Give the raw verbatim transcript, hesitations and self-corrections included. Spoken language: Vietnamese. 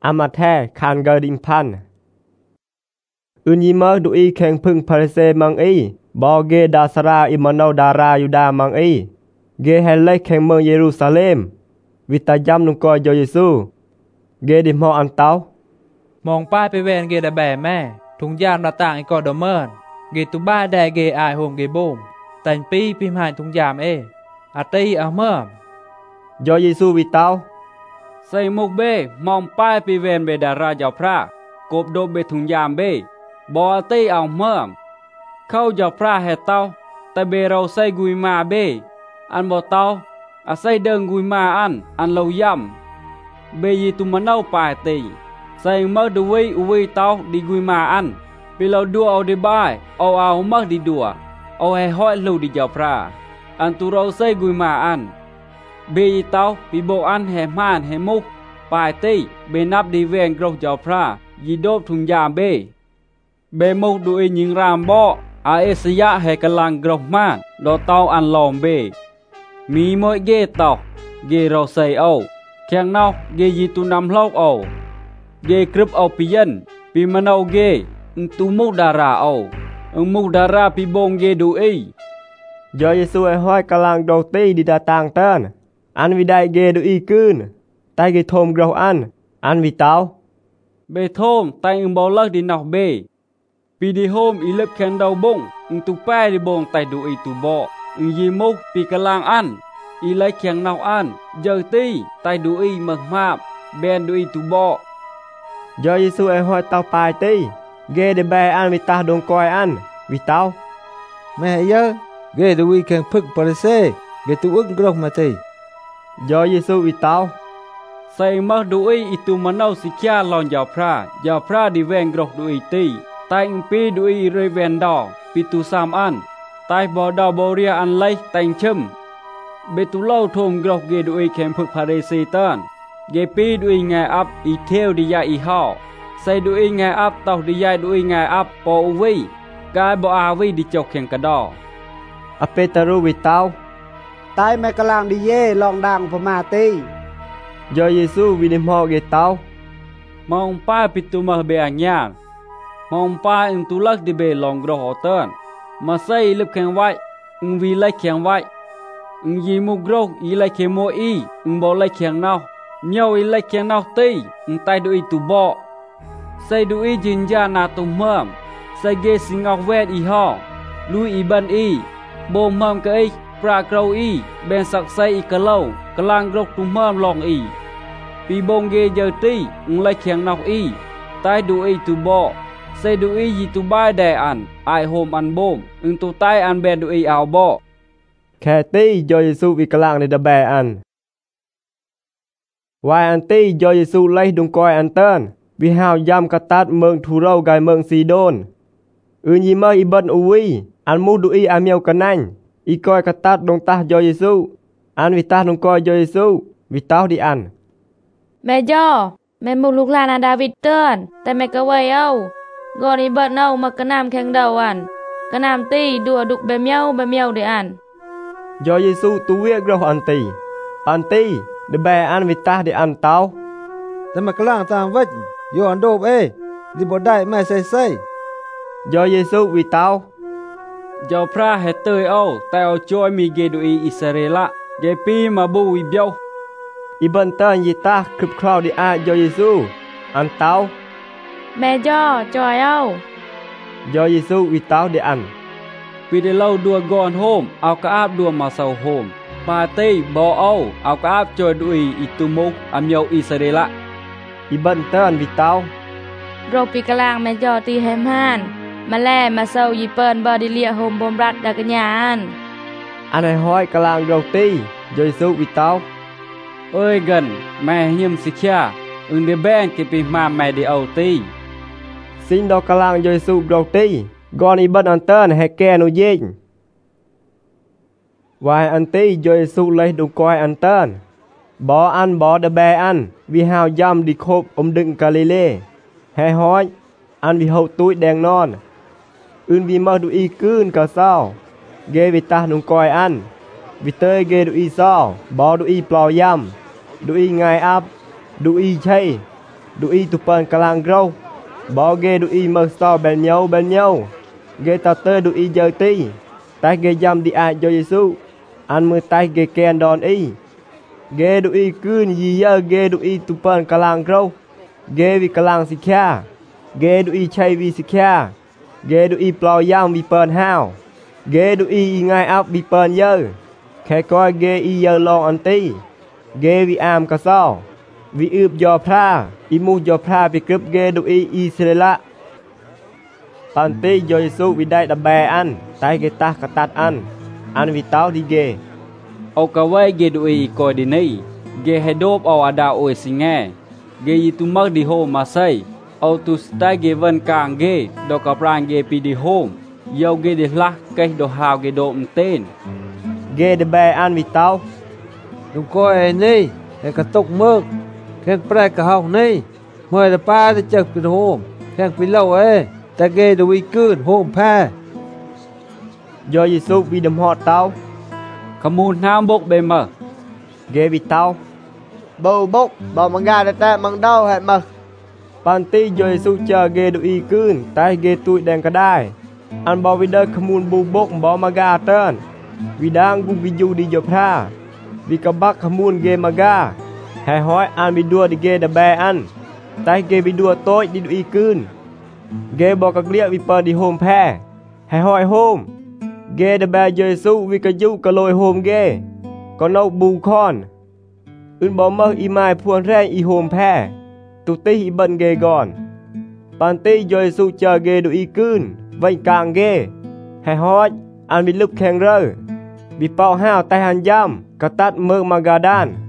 อามาแท้คานเกดิงพันอุนยิมดูอีแข่งพึ่งพาริเซมังอีบอเกดาสราอิมานอดารายูดามังอีเกเฮเลแข่งเมืองเยรูซาเล็มวิตายำนุกอยโยเยซูเกดิมออันเตามองป้ายไปเวนเกดาแบแม่ถุงยามระต่างไอกอดเมินเกตุบ้าแดเกอายโฮมเกบูมแต่งปีพิมหายถุงยามเออาตีเอาเมื่อโยเยซูวิตาใส่มุกเบมองป้ายไปเวนเบดาราเจ้าพระกบโดเบถุงยามเบบอตีเอาเมื่อเข้าเจ้าพระเหตุเต้าแต่เบเราใส่กุยมาเบอันบ่เต้าอาศัยเดินกุยมาอันอันเราย่ำเบยีตุมันเอาป่าตีใส่เมื่อดูวิอุวิเต้าดีกุยมาอันไปเราดูเอาดีบ่ายเอาเอาเมื่อดีดัวเอาให้ห้อยลูดีเจ้าพระอันตุเราใส่กุยมาอันเบยีเต้าปีโบอันแห่ม่านแห่มุกป่าตีเบนับดีเวนกรกเจ้าพระยีโดบถุงยามเบเบมุกดูอิยิงรามบ่อาเอสยะให้กำลังกรบม่านดอเต้าอันลอมเบมีมวยเกตอกเกเราใส่เอาแข่งนอกเกยีตุนำเล่าเอาเกกรึบเอาปียันปีมันเอาเกอุตุมุกดาราเอาอุมุกดาราปีบงเกดูเอยโยเยซูไอห้อยกำลังโดตีดีดาต่างเต้นอันวิได้เกดูอีกืนไตเกทมกราวอันอันวิเต้าเบทมไตอุบอลลักดินอกเบปีดีโฮมอีเล็บแข่งดาวบงอุตุแป้ดิบงไตดูอีตุบ่อุยีมุกปีกำลังอันอีไลแข่งนอกอันเจอตีไตดูอีเมืองมาบแบนดูอีตุบ่โยเยซูไอห้อยเต้าปลายตีเกเดแบอันวิตาดงกอยอันวิเต้าแม่เยอะเกดูอีแข่งพึกปาริเซเกตุอึกกรกมาตีโยเยซูวิเต้าใส่มาดูอีอิตุมันเอาสิขี้าลอนยาวพระยาวพระดีแวงกรกดูอีตีไตอิงปีดูอีเรเวนดอปิตุสามอันไตบอดาบอเรียอันไลไตงชึมเบตุเล่าทมกรอกเกดูอีแข่งพึกพาเรซีตันเกปีดูอีไงอับอีเทวดิยาอีฮอใส่ดูอีไงอับเต่าดิยาดูอีไงอับปออุวีกายบออาวีดิจกแข่งกระดออเปตารูวิเต้าตายแม่กำลังดิเย่ลองดังพมาตีโยเยซูวินิมอเกเต้ามองป้าปิตุมาเบียงยานมองป้าอิงตุลักดิเบลองกรอเตินมาใส่ลิบแข็งไว้อิงวีไลแข็งไว้อิงยีมุกรกอีไลแข็งโมอีอิงบอไลแข็งนาวเมียวอีไลแข็งนาวตีอิงไตดูอีตุบ่ใส่ดูอีจินจานาตุเมื่อมใส่เกสิงออกเวดอีห่อลุยอีบันอีโบเมื่อมกะอีปรากราวอีเบนสักใส่อีกะเล่ากลางกรกตุเมื่อมลองอีปีบงเกเจอตีอิงไลแข็งนาวอีไตดูอีตุบ่ใส่ดูอียีตุบ้ายแดอันไอโฮมอันโบมอึงตุใต้อันแบนดูอีเอาบ่แค่ตีโยเยซูวิกลางในดะแบอันวายอันตีโยเยซูไล่ดงกอยอันเตินวิหาวยำกระตัดเมืองทูเราไกเมืองซีโดนอืนยีเมออีบันอุวีอันมูดูอีอาเมียวกันนั่งอีกอยกระตัดดงตาโยเยซูอันวิตาดงกอยโยเยซูวิตาดิอันแม่ย่อแม่มุกลูกหลานดาวิดเตินแต่แม่ก็ไว้เอากอนีเบิดเน่ามากระนำแข่งเดาอันกระนำตีดัวดุกแบบเมียวแบบเมียวเดอันโยเยซูตูเวียกเราอันตีอันตีเดแบอันวิตาเดอันเต้าแต่มากลางตามวัดโยอันโดบเอดิบได้ไม่ใส่ใส่โยเยซูวิตาเจ้าพระเฮเตยเอาแต่เอาจอยมีเกดูอีอิสราเอลเกปีมาบูวิเบียวอีบันเตนยีตาครึบคราวดิอาโยเยซูอันเต้าแม่ย่อจอยเอาโยเยซูวิตาเดอันปีเดเล่าดัวกอนโฮมเอากระอาบดัวมาเซาโฮมปาเต้บอเอาเอากระอาบจอยดุยอิตุมุกอัมเยวอิสราเอลอีบันเตนวิตาโรปีกลางแม่ย่อตีแฮมฮานมาแล่มาเซายีเปินบอดิเลียโฮมบอมรัดดากญานอันให้ห้อยกลางโรตีโยเยซูวิตาเอ้ยกันแม่ยิมสิขี้าอึงเดแบงเก็บปีมาแม่เดเอาตีสิงดอกกลางโยเยซูโรตีกอนอีบันอันเตนให้แกนุยิงวายอันตีโยเยซูเลยดงกอยอันเตนบออันบอเดแบอันวิหาวยำดิโคบอมดึงกาลิเล่ให้ห้อยอันวิหาตุ้ยแดงนอนอื่นวิมาดูอีกืนกะเศร้าเกวิตาดงกอยอันวิเตยเกดูอีเศร้าบอดูอีเปล่ายำดูอีไงอับดูอีใช่ đu y tu pơn cả lang râu bỏ ghê đu y mơ so bên nhau bên nhau ghê ta tơ đu y giờ ti tay ghê giam đi ai cho Giêsu ăn mưa tay ghê ken đòn y ghê đu y cứ gì giờ ghê đu y tu pơn cả lang râu ghê vì cả lang xì kha ghê đu y chay vì xì kha ghê đu y plau yam vì pơn hao ghê đu y ngay áp vì pơn dơ khe coi ghê y giờ lo ăn ti ghê vì am cả sao vì ướp do pha y mu do pha vì cướp ghê đu y Israel pan ti do Giêsu vì đại đập bè ăn tay ghê ta cả tát ăn ăn vì tao đi ghê Âu cả vây ghê đu y coi đi nấy ghê hay đốp ao ada ôi sinh nghe ghê y tu mắc đi hôm mà xây Âu tu stai ghê vân càng ghê do cả prang ghê pi đi hôm dâu ghê đi lắc cây đồ hào ghê độm tên ghê đập bè ăn vì tao Đúng coi này để cả tục mơ khen prai cả hồng này mời là ba để chật bên hôm khen phía lâu ấy ta ghê đồ uy cơn hôm pha do Giêsu vì đâm họ tao khăm môn nam bốc bề mở ghê vì tao bầu bốc bảo mang gà để ta mang đau hẹn mực pan ti do Giêsu chờ ghê đu y cơn tay ghê tụi đèn cả đai ăn bao vì đời khăm môn bu bốc bỏ mà gà trơn vì đang gu vì du đi dọc ha vì các bác khăm môn ghê mà gà hay hỏi ăn vì đua đi ghê đập bè ăn tay ghê vì đua tối đi đu y cơn ghê bỏ các lia vì pờ đi hôm phe hay hỏi hôm ghê đập bè do Giêsu vì cả du cả lôi hôm ghê còn nâu bù con ưn bỏ mơ y mai phuôn rèn y hôm phe tụ tí y bận ghê gòn pan ti do Giêsu chờ ghê đu y cơn vệnh càng ghê hay hỏi ăn vì lúc khen rơ vì bao hao tay hành giam cả tát mơ mà gà đan